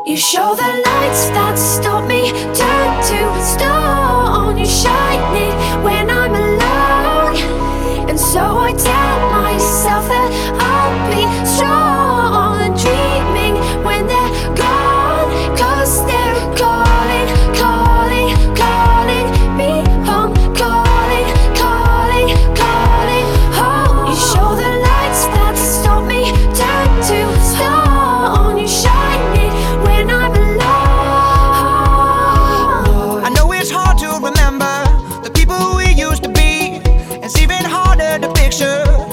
You show the lights that stop me, turn to stone. You shine it when I'm alone, and so I tell myself that I'll be strong and dreaming when they're gone, 'cause they're calling, calling, calling me home, calling, calling, calling home. You show the lights that stop me, turn to stone. You shine it when I'm alone. I know it's hard to remember the people we used to be. It's even harder to picture